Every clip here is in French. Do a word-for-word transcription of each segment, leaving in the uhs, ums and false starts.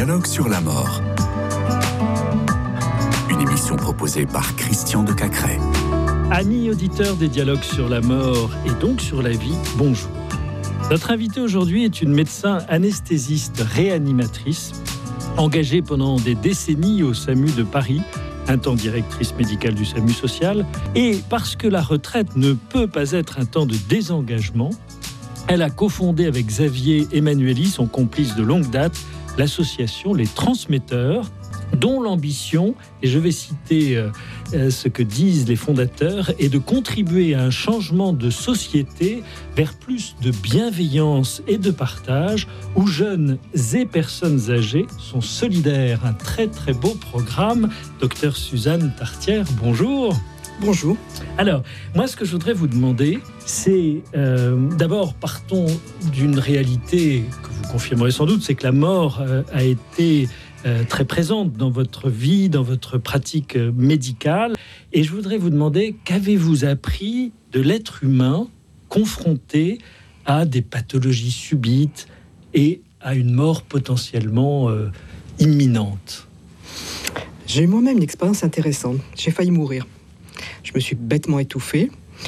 Dialogues sur la mort. Une émission proposée par Christian de Cacré. Amis auditeurs des Dialogues sur la mort et donc sur la vie, bonjour. Notre invitée aujourd'hui est une médecin anesthésiste réanimatrice, engagée pendant des décennies au SAMU de Paris, un temps directrice médicale du SAMU social. Et parce que la retraite ne peut pas être un temps de désengagement, elle a cofondé avec Xavier Emmanueli, son complice de longue date, l'association Les Transmetteurs, dont l'ambition, et je vais citer euh, ce que disent les fondateurs, est de contribuer à un changement de société vers plus de bienveillance et de partage, où jeunes et personnes âgées sont solidaires. Un très très beau programme. Docteur Suzanne Tartière, bonjour. Bonjour. Alors, moi, ce que je voudrais vous demander, c'est euh, d'abord, partons d'une réalité que vous confirmerez sans doute, c'est que la mort euh, a été euh, très présente dans votre vie, dans votre pratique euh, médicale. Et je voudrais vous demander, qu'avez-vous appris de l'être humain confronté à des pathologies subites et à une mort potentiellement euh, imminente? J'ai eu moi-même une expérience intéressante. J'ai failli mourir. Je me suis bêtement étouffé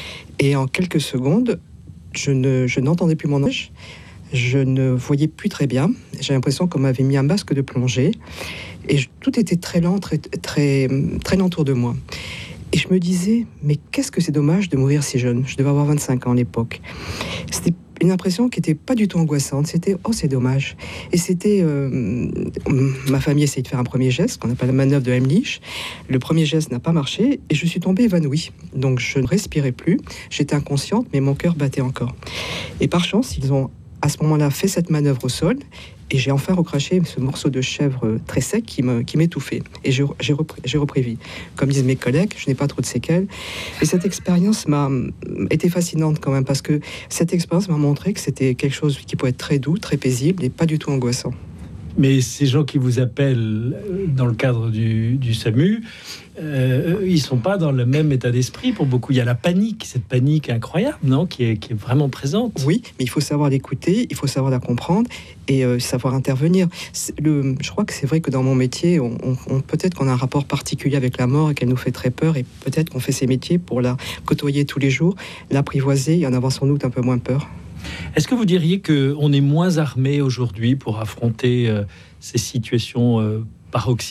et en quelques secondes, je, ne, je n'entendais plus mon âge, je ne voyais plus très bien. J'ai l'impression qu'on m'avait mis un masque de plongée et je, tout était très lent, très, très, très lent autour de moi. Et je me disais, mais qu'est-ce que c'est dommage de mourir si jeune. Je devais avoir vingt-cinq ans à l'époque. C'était une impression qui n'était pas du tout angoissante. C'était, oh, c'est dommage. Et c'était... Euh, ma famille essayait de faire un premier geste, qu'on appelle la manœuvre de Heimlich. Le premier geste n'a pas marché et je suis tombée évanouie. Donc, je ne respirais plus. J'étais inconsciente, mais mon cœur battait encore. Et par chance, ils ont, à ce moment-là, fait cette manœuvre au sol. Et j'ai enfin recraché ce morceau de chèvre très sec qui, me, qui m'étouffait. Et je, j'ai, repris, j'ai repris vie. Comme disent mes collègues, je n'ai pas trop de séquelles. Et cette expérience m'a été fascinante quand même, parce que cette expérience m'a montré que c'était quelque chose qui pouvait être très doux, très paisible et pas du tout angoissant. Mais ces gens qui vous appellent dans le cadre du, du SAMU, euh, ils ne sont pas dans le même état d'esprit pour beaucoup. Il y a la panique, cette panique incroyable, non, qui est, qui est vraiment présente. Oui, mais il faut savoir l'écouter, il faut savoir la comprendre et euh, savoir intervenir. Le, je crois que c'est vrai que dans mon métier, on, on, peut-être qu'on a un rapport particulier avec la mort et qu'elle nous fait très peur, et peut-être qu'on fait ces métiers pour la côtoyer tous les jours, l'apprivoiser et en avoir sans doute un peu moins peur. Est-ce que vous diriez qu'on est moins armé aujourd'hui pour affronter euh, ces situations euh, paroxysmiques ?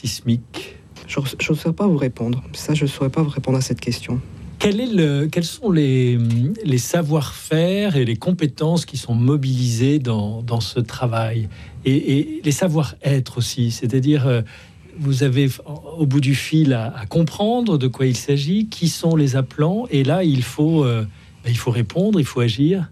Je ne saurais pas vous répondre. Ça, je ne saurais pas vous répondre à cette question. Quel est le, quels sont les, les savoir-faire et les compétences qui sont mobilisées dans, dans ce travail ? et, et les savoir-être aussi, c'est-à-dire... Euh, vous avez au bout du fil à, à comprendre de quoi il s'agit, qui sont les appelants, et là, il faut, euh, ben, il faut répondre, il faut agir.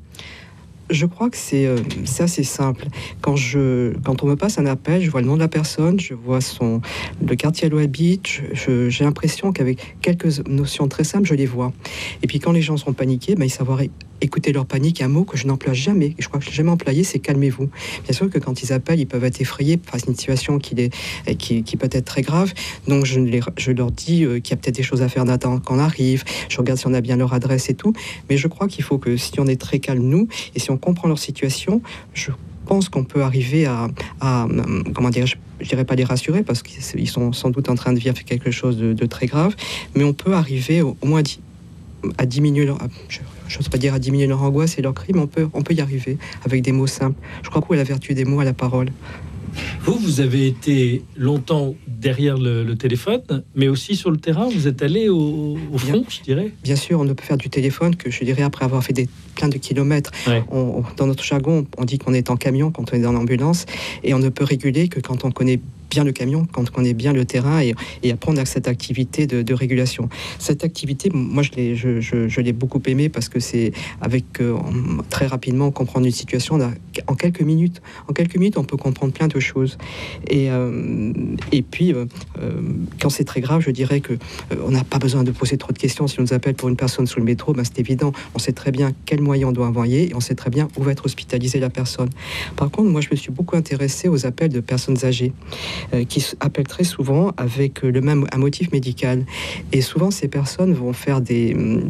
Je crois que c'est, euh, c'est assez simple. Quand, je, quand on me passe un appel, je vois le nom de la personne, je vois son, le quartier où elle habite, je, je, j'ai l'impression qu'avec quelques notions très simples, je les vois. Et puis quand les gens sont paniqués, ben, ils savent écouter leur panique. Un mot que je n'emploie jamais, et je crois que je n'ai jamais employé, c'est calmez-vous. Bien sûr que quand ils appellent, ils peuvent être effrayés face à une situation qui, est, qui, qui peut être très grave. Donc je, les, je leur dis euh, qu'il y a peut-être des choses à faire d'attendre qu'on arrive. Je regarde si on a bien leur adresse et tout. Mais je crois qu'il faut que si on est très calme, nous, et si on comprend leur situation, je pense qu'on peut arriver à, à comment dire, je, je dirais pas les rassurer parce qu'ils sont sans doute en train de vivre quelque chose de, de très grave, mais on peut arriver au, au moins à, à diminuer leur, je n'ose pas dire à diminuer leur angoisse et leur cri, mais on peut, on peut y arriver avec des mots simples. Je crois que la vertu des mots à la parole. Vous, vous avez été longtemps derrière le, le téléphone, mais aussi sur le terrain. Vous êtes allé au, au front, bien, je dirais. Bien sûr, on ne peut faire du téléphone que, je dirais, après avoir fait des, plein de kilomètres. Ouais. On, dans notre jargon, on dit qu'on est en camion quand on est dans l'ambulance, et on ne peut réguler que quand on connaît bien le camion, quand on connaît bien le terrain, et, et apprendre à cette activité de, de régulation. Cette activité, moi, je l'ai, je, je, je l'ai beaucoup aimée parce que c'est avec euh, très rapidement comprendre une situation. Là, en quelques minutes, en quelques minutes, on peut comprendre plein de choses. Et, euh, et puis, euh, quand c'est très grave, je dirais que euh, on n'a pas besoin de poser trop de questions. Si on nous appelle pour une personne sous le métro, ben, c'est évident. On sait très bien quels moyens on doit envoyer et on sait très bien où va être hospitalisée la personne. Par contre, moi, je me suis beaucoup intéressée aux appels de personnes âgées euh, qui appellent très souvent avec le même un motif médical. Et souvent, ces personnes vont faire des, des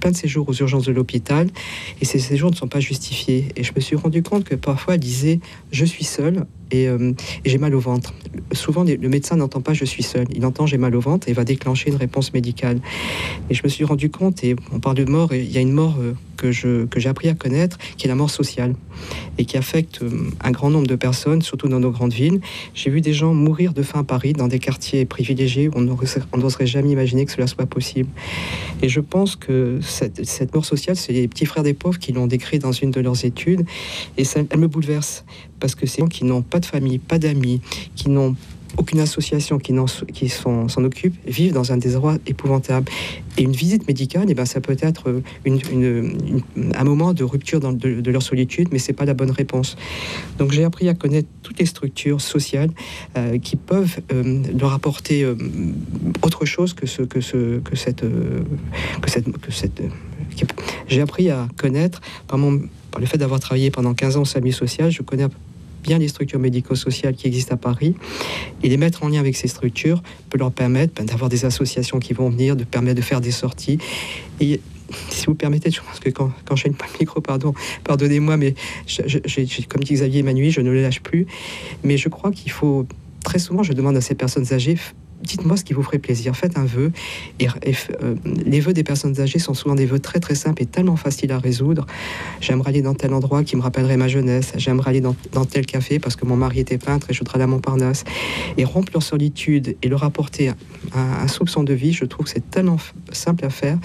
plein de séjours aux urgences de l'hôpital, et ces séjours ne sont pas justifiés. Et je me suis rendu compte que parfois elle disait « je suis seule ». Et, euh, et j'ai mal au ventre. Souvent, les, le médecin n'entend pas « je suis seul ». Il entend « j'ai mal au ventre » et va déclencher une réponse médicale. Et je me suis rendu compte, et on parle de mort, et il y a une mort euh, que, je, que j'ai appris à connaître, qui est la mort sociale, et qui affecte euh, un grand nombre de personnes, surtout dans nos grandes villes. J'ai vu des gens mourir de faim à Paris, dans des quartiers privilégiés où on n'oserait jamais imaginer que cela soit possible. Et je pense que cette, cette mort sociale, c'est les petits frères des pauvres qui l'ont décrit dans une de leurs études, et ça, elle me bouleverse, parce que c'est gens qui n'ont pas de famille, pas d'amis, qui n'ont aucune association qui, qui s'en, s'en occupe, vivent dans un désarroi épouvantable. Et une visite médicale, eh ben, ça peut être une, une, une, un moment de rupture dans, de, de leur solitude, mais ce n'est pas la bonne réponse. Donc j'ai appris à connaître toutes les structures sociales euh, qui peuvent euh, leur apporter euh, autre chose que, ce, que, ce, que cette... Euh, que cette, que cette euh, qui, j'ai appris à connaître, par, mon, par le fait d'avoir travaillé pendant quinze ans au SAMU social, je connais bien les structures médico-sociales qui existent à Paris, et les mettre en lien avec ces structures peut leur permettre ben, d'avoir des associations qui vont venir, de permettre de faire des sorties. Et si vous permettez, je pense que quand, quand j'ai une micro, pardon, pardonnez-moi, mais je, je, j'ai, comme dit Xavier Emmanuel, je ne le lâche plus. Mais je crois qu'il faut, très souvent, je demande à ces personnes âgées, dites-moi ce qui vous ferait plaisir, faites un vœu. Et, et euh, les vœux des personnes âgées sont souvent des vœux très très simples et tellement faciles à résoudre. J'aimerais aller dans tel endroit qui me rappellerait ma jeunesse. J'aimerais aller dans, dans tel café parce que mon mari était peintre et je voudrais aller à Montparnasse. Et rompre leur solitude et leur apporter un, un, un soupçon de vie, je trouve que c'est tellement simple à faire.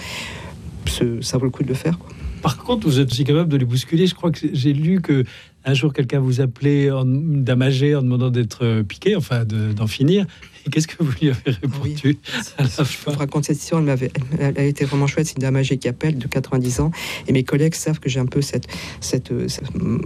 Ce, ça vaut le coup de le faire, quoi. Par contre, vous êtes aussi capable de les bousculer. Je crois que j'ai lu que un jour quelqu'un vous appelait en, dame âgée en demandant d'être piqué, enfin de, d'en finir. Et qu'est-ce que vous lui avez répondu? Oui. à la fin? Je vous raconte cette histoire, elle, m'avait, elle, elle a été vraiment chouette. C'est une dame âgée qui appelle de quatre-vingt-dix ans. Et mes collègues savent que j'ai un peu cette... Cette, cette,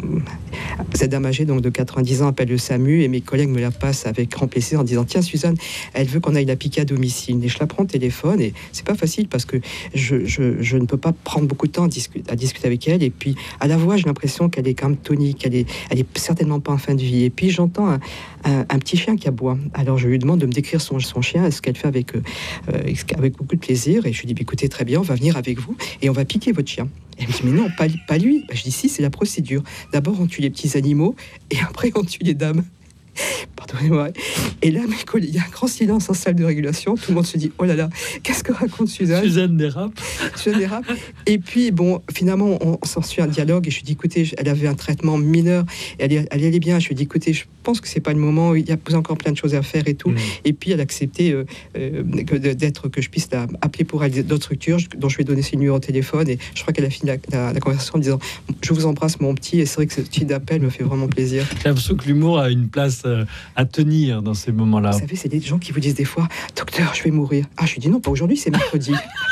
cette dame âgée donc de quatre-vingt-dix ans appelle le SAMU et mes collègues me la passent avec grand plaisir en disant « Tiens, Suzanne, elle veut qu'on aille la piquer à domicile. » Et je la prends au téléphone et c'est pas facile parce que je, je, je ne peux pas prendre beaucoup de temps à discuter, à discuter avec elle. Et puis, à la voix, j'ai l'impression qu'elle est quand même tonique. Elle est, elle est certainement pas en fin de vie. Et puis, j'entends un, un, un petit chien qui aboie. Alors, je lui demande de me décrire son, son chien, ce qu'elle fait avec, euh, avec beaucoup de plaisir. Et je lui dis, bah, écoutez, très bien, on va venir avec vous et on va piquer votre chien. Et elle me dit, mais non, pas, pas lui. Bah, je dis, si, c'est la procédure. D'abord, on tue les petits animaux et après, on tue les dames. Pardonnez-moi. Et là, mes collègues, il y a un grand silence en salle de régulation. Tout le monde se dit, oh là là, qu'est-ce que raconte Suzanne Suzanne dérape. Suzanne dérape. Et puis, bon, finalement, on, on s'en suit un dialogue. Et je lui dis, écoutez, elle avait un traitement mineur. Et elle, elle allait bien. Je lui dis, écoutez, je pense que c'est pas le moment. Il y a encore plein de choses à faire et tout. Mmh. Et puis, elle a accepté euh, euh, que d'être, que je puisse la, appeler pour elle d'autres structures dont je lui ai donné ses numéros de téléphone. Et je crois qu'elle a fini la, la, la conversation en disant, je vous embrasse, mon petit. Et c'est vrai que ce petit d'appel me fait vraiment plaisir. J'ai l'impression que l'humour a une place euh, à tenir dans ces moments-là. Vous savez, c'est des gens qui vous disent des fois, docteur, je vais mourir. Ah, je lui dis non, pas aujourd'hui, c'est mercredi.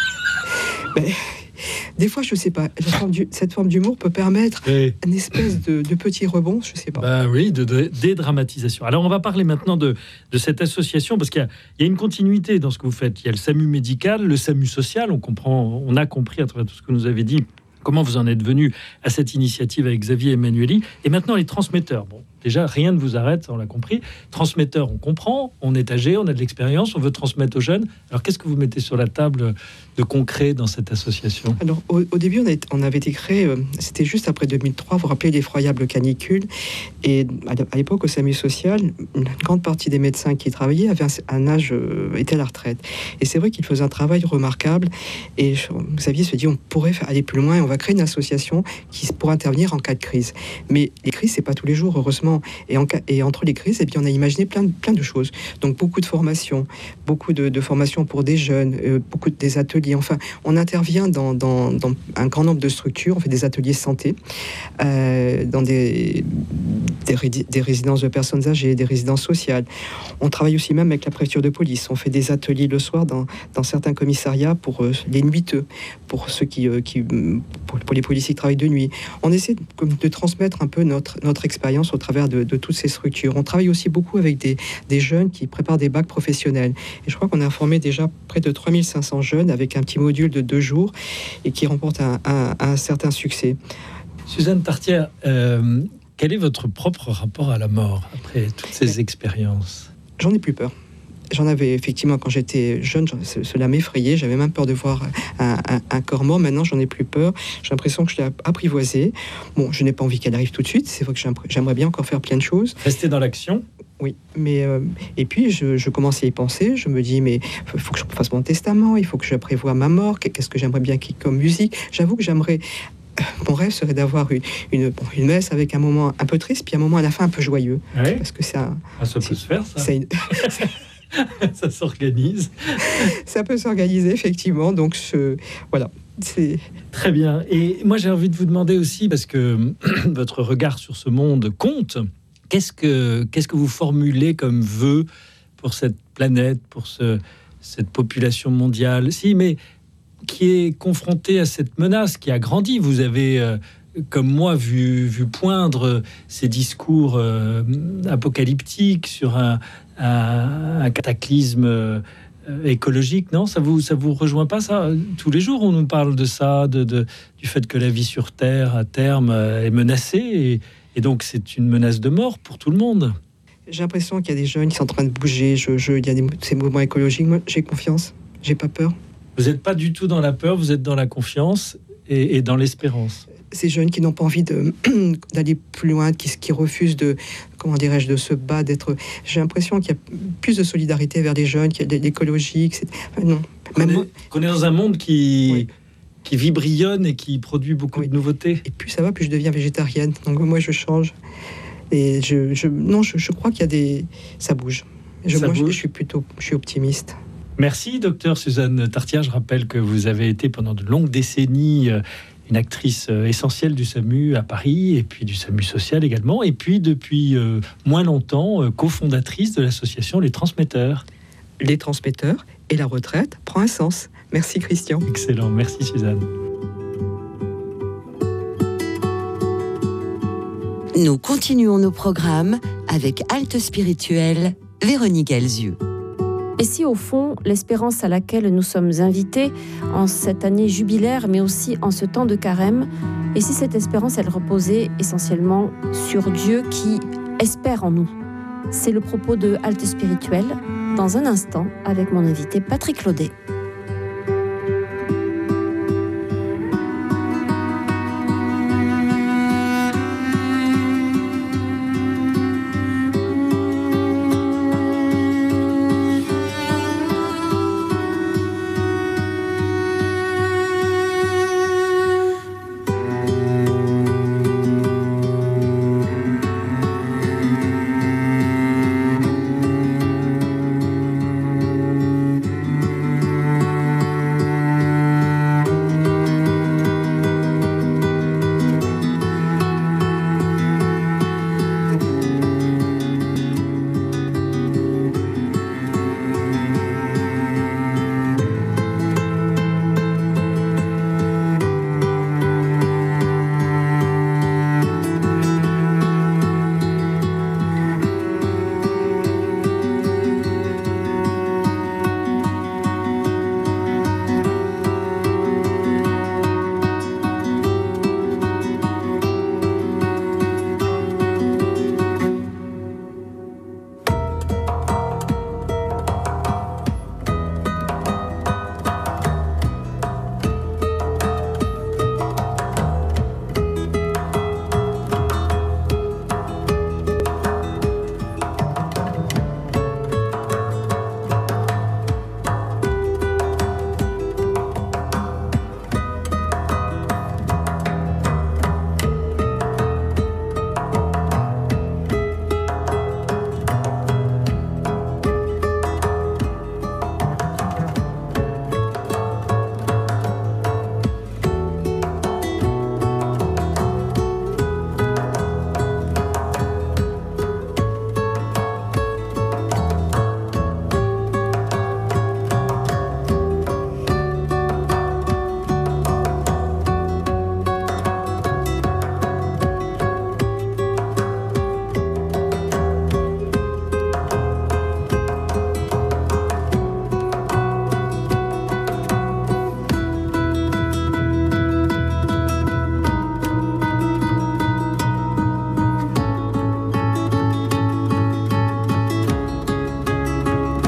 Mais des fois, je sais pas, la forme du, cette forme d'humour peut permettre oui. une espèce de, de petit rebond, je sais pas. Bah oui, de, de dédramatisation. Alors, on va parler maintenant de, de cette association, parce qu'il y a, il y a une continuité dans ce que vous faites. Il y a le SAMU médical, le SAMU social, on comprend, on a compris à travers tout ce que vous nous avez dit, comment vous en êtes venu à cette initiative avec Xavier Emmanueli. Et maintenant, les transmetteurs. Bon, déjà, rien ne vous arrête, on l'a compris. Transmetteurs, on comprend, on est âgé, on a de l'expérience, on veut transmettre aux jeunes. Alors, qu'est-ce que vous mettez sur la table de concret dans cette association? Alors, au, au début, on, a, on avait été créé, euh, c'était juste après deux mille trois, vous vous rappelez l'effroyable canicule. Et à, à l'époque, au SAMU social, une grande partie des médecins qui y travaillaient avaient un, un âge, euh, étaient à la retraite. Et c'est vrai qu'ils faisaient un travail remarquable. Et Xavier se dit, on pourrait aller plus loin, on va créer une association qui pourra intervenir en cas de crise. Mais les crises, c'est pas tous les jours, heureusement. Et, en, et entre les crises, eh bien, on a imaginé plein de, plein de choses. Donc, beaucoup de formations, beaucoup de, de formations pour des jeunes, euh, beaucoup de, des ateliers. Enfin, on intervient dans, dans, dans un grand nombre de structures. On fait des ateliers santé, euh, dans des, des, des résidences de personnes âgées, des résidences sociales. On travaille aussi même avec la préfecture de police. On fait des ateliers le soir dans, dans certains commissariats pour euh, les nuiteux, pour ceux qui, euh, qui pour, pour les policiers qui travaillent de nuit. On essaie de, de transmettre un peu notre, notre expérience au travers de, de toutes ces structures. On travaille aussi beaucoup avec des, des jeunes qui préparent des bacs professionnels. Et je crois qu'on a formé déjà près de trois mille cinq cents jeunes avec un petit module de deux jours et qui remporte un, un, un certain succès. Suzanne Tartière, euh, quel est votre propre rapport à la mort après toutes ces expériences? J'en ai plus peur. j'en avais effectivement quand j'étais jeune, cela m'effrayait, j'avais même peur de voir un, un, un corps mort. Maintenant, j'en ai plus peur. J'ai l'impression que je l'ai apprivoisé. Bon, je n'ai pas envie qu'elle arrive tout de suite. C'est vrai que j'aimerais bien encore faire plein de choses. Rester dans l'action. Oui, mais euh, et puis je, je commence à y penser. Je me dis, mais il faut que je fasse mon testament, il faut que je prévoie ma mort. Qu'est-ce que j'aimerais bien qu'il y ait comme musique? J'avoue que j'aimerais. Mon rêve serait d'avoir une, une, une messe avec un moment un peu triste, puis un moment à la fin un peu joyeux. Ouais. Parce que ça. Ah, ça peut se faire, ça. Une... ça s'organise. Ça peut s'organiser, effectivement. Donc, je, voilà. C'est... Très bien. Et moi, j'ai envie de vous demander aussi, parce que votre regard sur ce monde compte, qu'est-ce que, qu'est-ce que vous formulez comme vœu pour cette planète, pour ce, cette population mondiale? Si, mais qui est confrontée à cette menace, qui a grandi. Vous avez, euh, comme moi, vu, vu poindre ces discours euh, apocalyptiques sur un, un, un cataclysme euh, écologique, non? Ça vous, ça vous rejoint pas, ça? Tous les jours, on nous parle de ça, de, de, du fait que la vie sur Terre, à terme, euh, est menacée. Et, et donc, c'est une menace de mort pour tout le monde. J'ai l'impression qu'il y a des jeunes qui sont en train de bouger. Je, je, il y a des, ces mouvements écologiques. Moi, j'ai confiance. J'ai pas peur. Vous n'êtes pas du tout dans la peur, vous êtes dans la confiance et, et dans l'espérance. Ces jeunes qui n'ont pas envie de, d'aller plus loin, qui, qui refusent de, comment dirais-je, de se battre, d'être... J'ai l'impression qu'il y a plus de solidarité vers les jeunes, qu'il y a de l'écologie. C'est... Enfin, non. Qu'on est, qu'on est dans un monde qui, oui. qui vibrillonne et qui produit beaucoup oui. de nouveautés. Et plus ça va, plus je deviens végétarienne. Donc moi, je change. Et je, je, non, je, je crois qu'il y a des... Ça bouge. Je, ça moi, bouge. Je, je suis plutôt je suis optimiste. Merci, docteur Suzanne Tartiat. Je rappelle que vous avez été pendant de longues décennies une actrice essentielle du SAMU à Paris, et puis du SAMU social également, et puis depuis euh, moins longtemps, euh, cofondatrice de l'association Les Transmetteurs. Les Transmetteurs et la retraite prend un sens. Merci Christian. Excellent, merci Suzanne. Nous continuons nos programmes avec Halte Spirituelle, Véronique Elzieux. Et si au fond, l'espérance à laquelle nous sommes invités en cette année jubilaire, mais aussi en ce temps de carême, et si cette espérance, elle reposait essentiellement sur Dieu qui espère en nous? C'est le propos de Halte Spirituelle, dans un instant, avec mon invité Patrick Laudet.